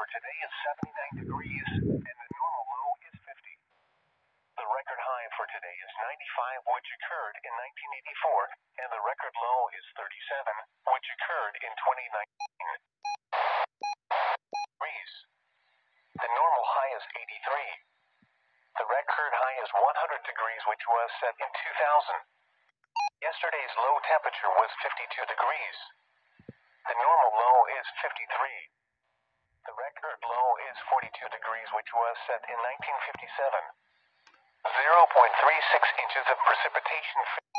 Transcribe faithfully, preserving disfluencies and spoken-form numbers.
for today is seventy-nine degrees, and the normal low is fifty. The record high for today is ninety-five, which occurred in nineteen eighty-four, and the record low is thirty-seven, which occurred in twenty nineteen. Degrees. The normal high is eighty-three. The record high is one hundred degrees, which was set in two thousand. Yesterday's low temperature was fifty-two degrees. The normal low is fifty-three. The record low is forty-two degrees, which was set in nineteen fifty-seven. zero point three six inches of precipitation.